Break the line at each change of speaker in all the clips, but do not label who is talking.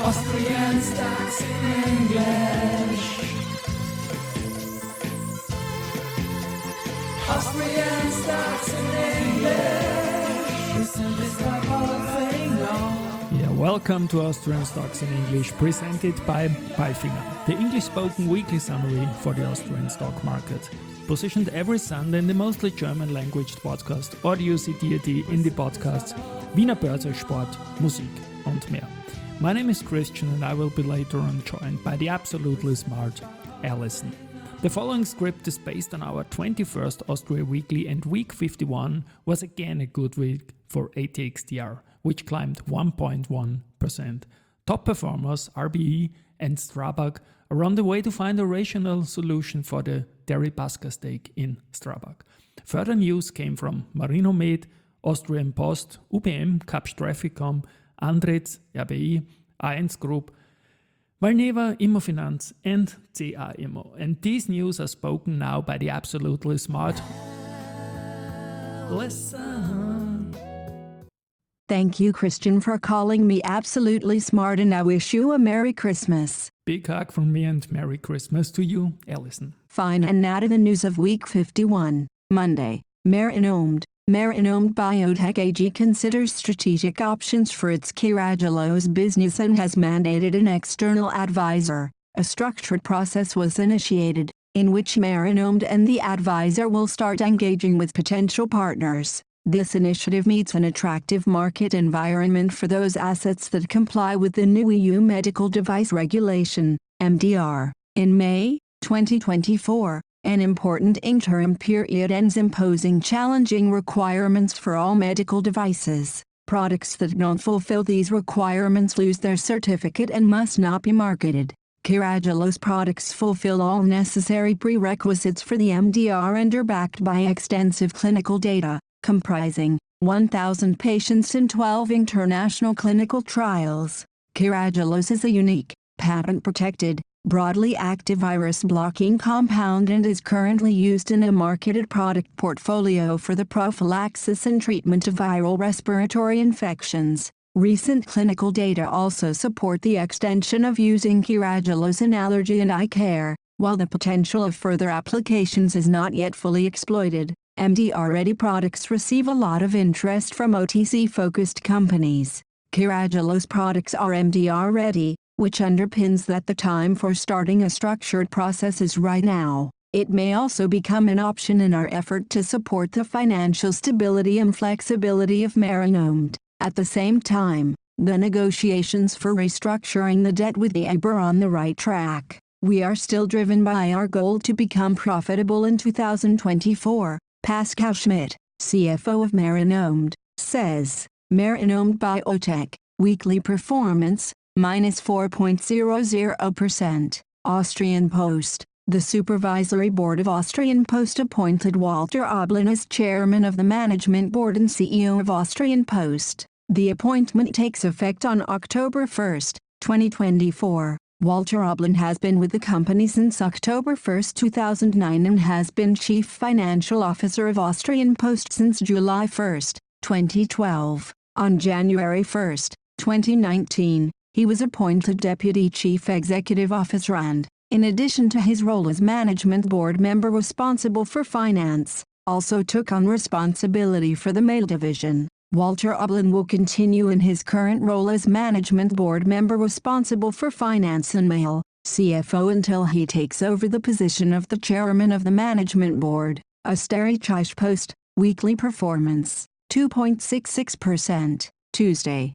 Austrian stocks in English. Austrian stocks in English. Listen, this the whole thing now.
Yeah, welcome to Austrian Stocks in English, presented by Palfinger, the English-spoken weekly summary for the Austrian stock market. Positioned every Sunday in the mostly German-language podcast Audio CD in the podcasts Wiener Börse, Sport, Musik und mehr. My name is Christian and I will be later on joined by the absolutely smart Alison. The following script is based on our 21st Austria Weekly, and week 51 was again a good week for ATXDR, which climbed 1.1%. Top performers RBE and Strabag are on the way to find a rational solution for the Deripaska stake in Strabag. Further news came from Marinomed, Austrian Post, UBM, Kapsch Trafficom, Andritz, RBI, A1 Group, Valneva, Immofinanz and CA Immo. And these news are spoken now by the absolutely smart Listen.
Thank you, Christian, for calling me absolutely smart, and I wish you a Merry Christmas.
Big hug from me and Merry Christmas to you, Alison.
Fine, and now to the news of week 51, Monday. Marinomed Biotech AG considers strategic options for its Carragelose business and has mandated an external advisor. A structured process was initiated, in which Marinomed and the advisor will start engaging with potential partners. This initiative meets an attractive market environment for those assets that comply with the new EU Medical Device Regulation, MDR. In May 2024, an important interim period ends, imposing challenging requirements for all medical devices. Products that don't fulfill these requirements lose their certificate and must not be marketed. Carragelose products fulfill all necessary prerequisites for the MDR and are backed by extensive clinical data, comprising 1,000 patients in 12 international clinical trials. Carragelose is a unique, patent-protected, broadly active virus-blocking compound and is currently used in a marketed product portfolio for the prophylaxis and treatment of viral respiratory infections. Recent clinical data also support the extension of using Carragelose in allergy and eye care, while the potential of further applications is not yet fully exploited. MDR-ready products receive a lot of interest from OTC-focused companies. Carragelose products are MDR-ready, which underpins that the time for starting a structured process is right now. It may also become an option in our effort to support the financial stability and flexibility of Marinomed. At the same time, the negotiations for restructuring the debt with the EIB are on the right track. We are still driven by our goal to become profitable in 2024, Pascal Schmidt, CFO of Marinomed, says. Marinomed Biotech, weekly performance, minus 4.00%. Austrian Post. The Supervisory Board of Austrian Post appointed Walter Oblin as Chairman of the Management Board and CEO of Austrian Post. The appointment takes effect on October 1, 2024. Walter Oblin has been with the company since October 1, 2009 and has been Chief Financial Officer of Austrian Post since July 1, 2012. On January 1, 2019, he was appointed Deputy Chief Executive Officer and, in addition to his role as Management Board member responsible for finance, also took on responsibility for the mail division. Walter Oblin will continue in his current role as Management Board member responsible for finance and mail, CFO, until he takes over the position of the Chairman of the Management Board. Österreichische Post, weekly performance, 2.66%. Tuesday,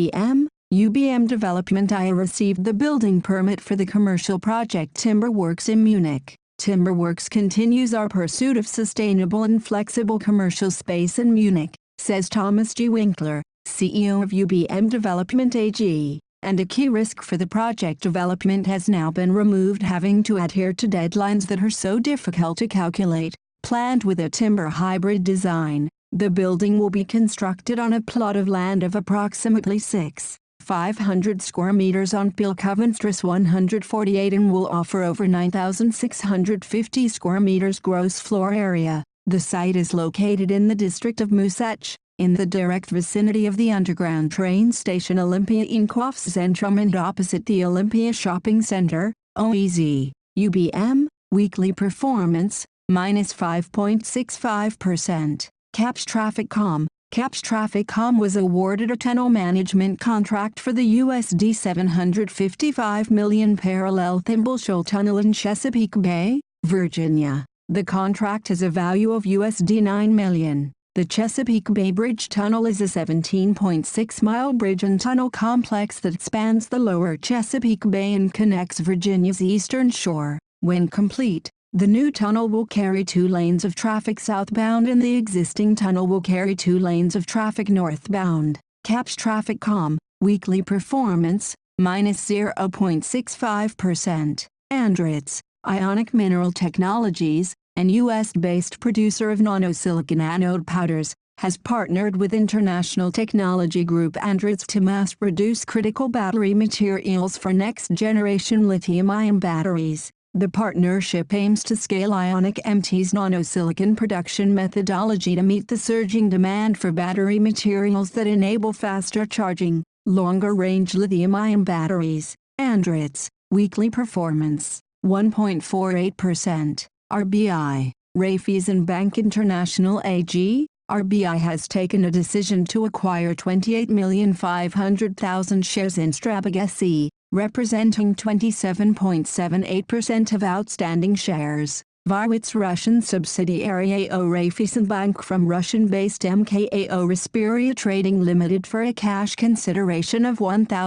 UBM Development I received the building permit for the commercial project Timberworks in Munich. Timberworks continues our pursuit of sustainable and flexible commercial space in Munich, says Thomas G. Winkler, CEO of UBM Development AG, and a key risk for the project development has now been removed, having to adhere to deadlines that are so difficult to calculate. Planned with a timber hybrid design, the building will be constructed on a plot of land of approximately 6,500 square meters on Pilkovenstrasse 148 and will offer over 9,650 square meters gross floor area. The site is located in the district of Musach, in the direct vicinity of the underground train station Olympia Einkaufszentrum and opposite the Olympia Shopping Center, OEZ, UBM, weekly performance, minus 5.65%. CAPS Traffic.com. CAPS Traffic.com was awarded a tunnel management contract for the USD $755 million parallel Thimble Shoal Tunnel in Chesapeake Bay, Virginia. The contract has a value of USD $9 million. The Chesapeake Bay Bridge Tunnel is a 17.6-mile bridge and tunnel complex that spans the lower Chesapeake Bay and connects Virginia's eastern shore. When complete, the new tunnel will carry 2 lanes of traffic southbound and the existing tunnel will carry 2 lanes of traffic northbound. CAPS Traffic.com, weekly performance, minus 0.65%. Andritz, Ionic Mineral Technologies, an U.S.-based producer of nanosilicon anode powders, has partnered with international technology group Andritz to mass-produce critical battery materials for next-generation lithium-ion batteries. The partnership aims to scale Ionic MT's nanosilicon production methodology to meet the surging demand for battery materials that enable faster charging, longer-range lithium-ion batteries. Andritz, weekly performance, 1.48%. RBI, Raiffeisen Bank International AG, RBI has taken a decision to acquire 28,500,000 shares in Strabag SE, representing 27.78% of outstanding shares, via its Russian subsidiary AO Raiffeisen Bank from Russian-based MKAO Rasperia Trading Limited for a cash consideration of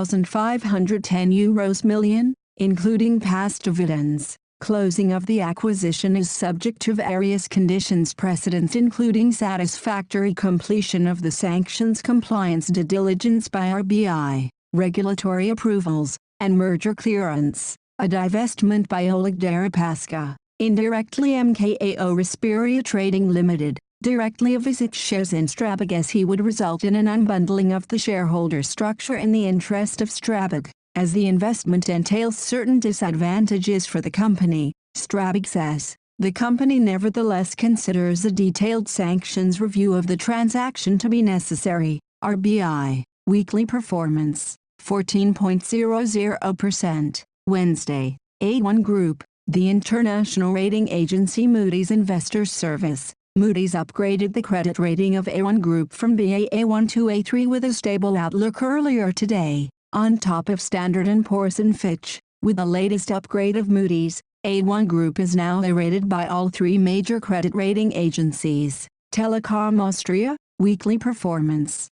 €1,510 million, including past dividends. Closing of the acquisition is subject to various conditions precedent including satisfactory completion of the sanctions compliance due diligence by RBI, regulatory approvals, and merger clearance. A divestment by Oleg Deripaska, indirectly MKAO Rasperia Trading Limited, directly of its shares in Strabag SE would result in an unbundling of the shareholder structure in the interest of Strabag. As the investment entails certain disadvantages for the company, Strabag says, the company nevertheless considers a detailed sanctions review of the transaction to be necessary. RBI, weekly performance, 14.00%. Wednesday, A1 Group, the international rating agency Moody's Investors Service. Moody's upgraded the credit rating of A1 Group from Baa1 to A3 with a stable outlook earlier today. On top of Standard & Poor's and Fitch, with the latest upgrade of Moody's, A1 Group is now A-rated by all 3 major credit rating agencies. Telekom Austria, weekly performance,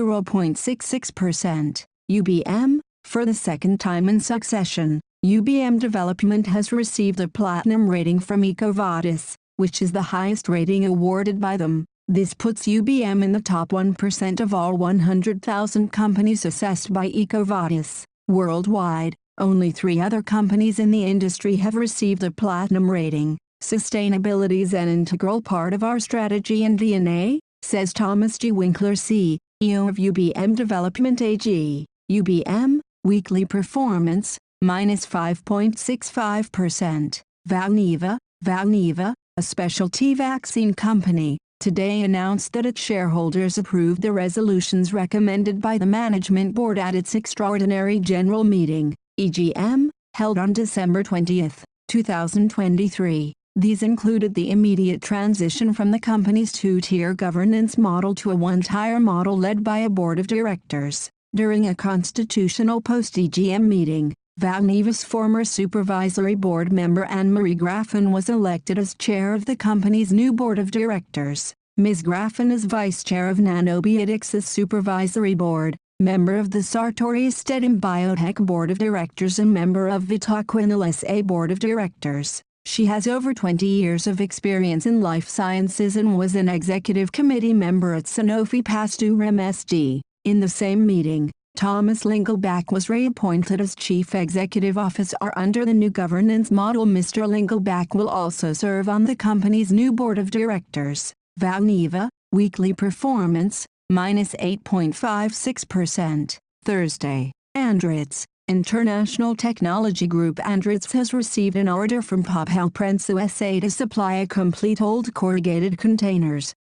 0.66%. UBM, for the second time in succession, UBM Development has received a platinum rating from EcoVadis, which is the highest rating awarded by them. This puts UBM in the top 1% of all 100,000 companies assessed by EcoVadis. Worldwide, only 3 other companies in the industry have received a platinum rating. Sustainability is an integral part of our strategy and DNA, says Thomas G. Winkler CEO of UBM Development AG. UBM, weekly performance, minus 5.65%. Valneva, a specialty vaccine company, today announced that its shareholders approved the resolutions recommended by the management board at its extraordinary general meeting, EGM, held on December 20, 2023. These included the immediate transition from the company's 2-tier governance model to a 1-tier model led by a board of directors. During a constitutional post-EGM meeting, Valneva's former supervisory board member Anne-Marie Graffin was elected as chair of the company's new board of directors. Ms. Graffin is vice chair of Nanobiotix's supervisory board, member of the Sartorius Stedim Biotech board of directors and member of Vitaquinol SA board of directors. She has over 20 years of experience in life sciences and was an executive committee member at Sanofi Pasteur MSD. In the same meeting, Thomas Lingelbach was reappointed as Chief Executive Officer under the new governance model. Mr. Lingelbach will also serve on the company's new board of directors. Valneva, weekly performance, minus 8.56%. Thursday, Andritz, International Technology Group. Andritz has received an order from Papel Prensa SA to supply a complete old corrugated containers,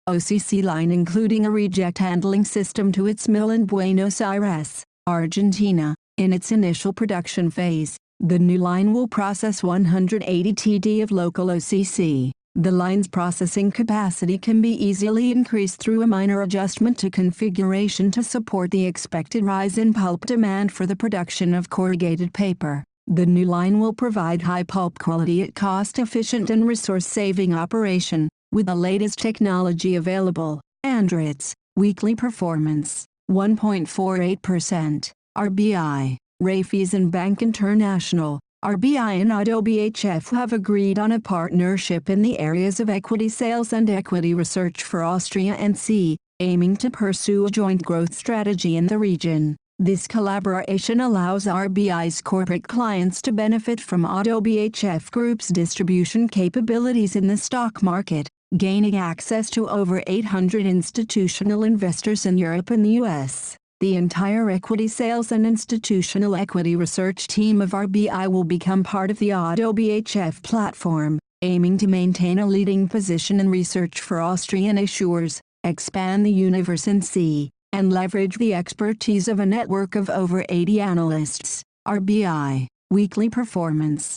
OCC line including a reject handling system to its mill in Buenos Aires, Argentina. In its initial production phase, the new line will process 180 TD of local OCC. The line's processing capacity can be easily increased through a minor adjustment to configuration to support the expected rise in pulp demand for the production of corrugated paper. The new line will provide high pulp quality at cost-efficient and resource-saving operation, with the latest technology available. Andritz, weekly performance, 1.48%. RBI, Raiffeisen Bank International, RBI and ODDO BHF have agreed on a partnership in the areas of equity sales and equity research for Austria and CEE, aiming to pursue a joint growth strategy in the region. This collaboration allows RBI's corporate clients to benefit from ODDO BHF Group's distribution capabilities in the stock market, gaining access to over 800 institutional investors in Europe and the US. The entire equity sales and institutional equity research team of RBI will become part of the ODDO BHF platform, aiming to maintain a leading position in research for Austrian issuers, expand the universe in CEE, and leverage the expertise of a network of over 80 analysts. RBI, weekly performance,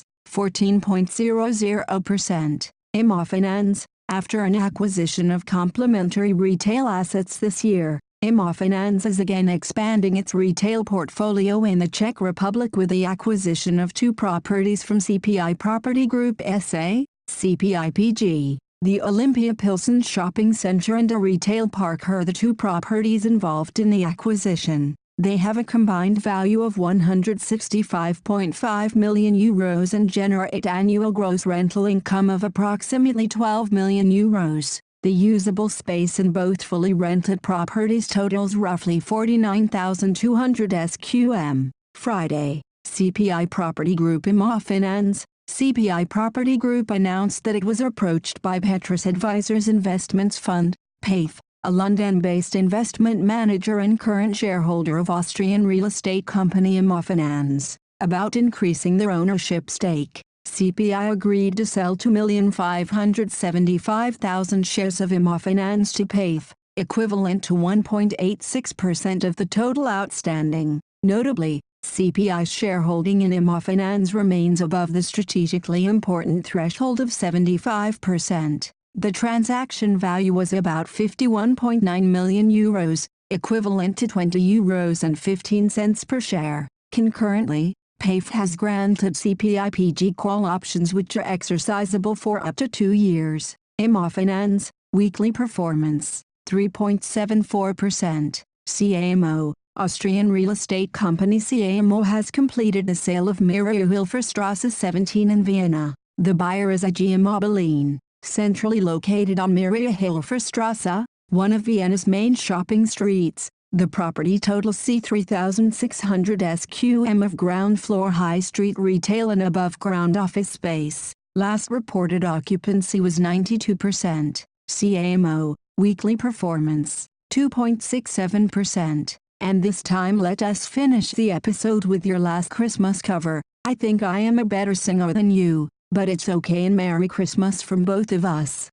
14.00%. Immofinanz, after an acquisition of complementary retail assets this year, Immofinanz is again expanding its retail portfolio in the Czech Republic with the acquisition of 2 properties from CPI Property Group SA, CPIPG. The Olympia Pilsen shopping center and a retail park are the 2 properties involved in the acquisition. They have a combined value of €165.5 million and generate annual gross rental income of approximately €12 million. The usable space in both fully rented properties totals roughly 49,200 sqm. Friday, CPI Property Group Immofinanz, CPI Property Group announced that it was approached by Petrus Advisors Investments Fund, PAIF, a London-based investment manager and current shareholder of Austrian real estate company Immofinanz, about increasing their ownership stake. CPI agreed to sell 2,575,000 shares of Immofinanz to PAIF, equivalent to 1.86% of the total outstanding. Notably, CPI's shareholding in Immofinanz remains above the strategically important threshold of 75%. The transaction value was about €51.9 million, equivalent to €20.15 per share. Concurrently, PAIF has granted CPIPG call options which are exercisable for up to 2 years. Immofinanz, weekly performance, 3.74%. CAMO, Austrian real estate company CAMO has completed the sale of Mariahilferstrasse 17 in Vienna. The buyer is IG Immobilien, centrally located on Mariahilferstrasse, one of Vienna's main shopping streets. The property totals 3,600 sqm of ground floor high street retail and above ground office space. Last reported occupancy was 92%. CAMO, weekly performance, 2.67%. And this time let us finish the episode with your last Christmas cover. I think I am a better singer than you, but it's okay and Merry Christmas from both of us.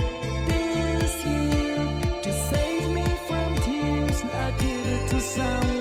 To sound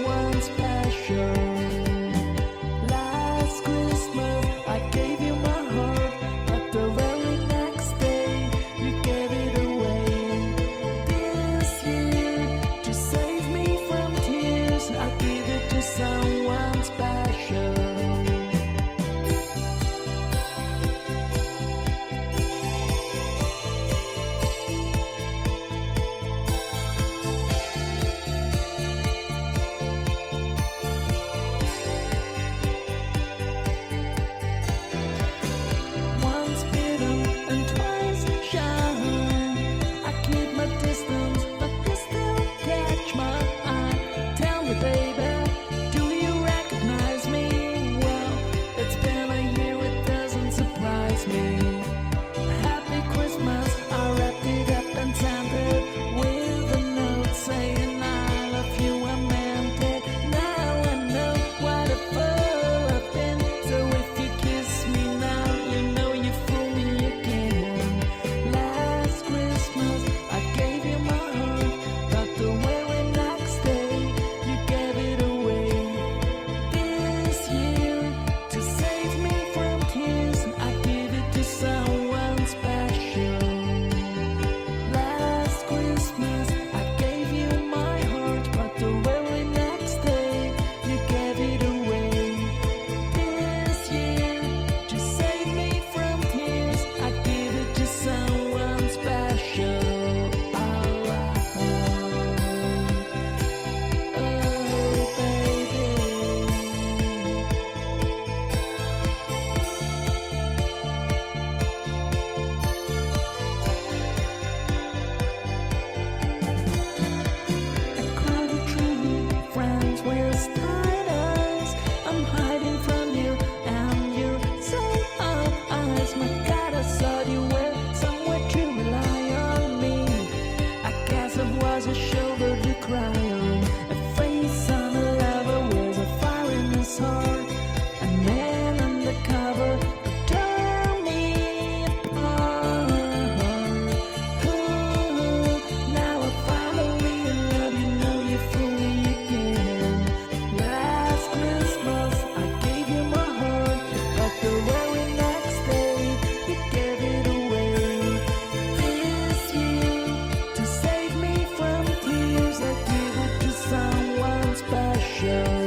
show.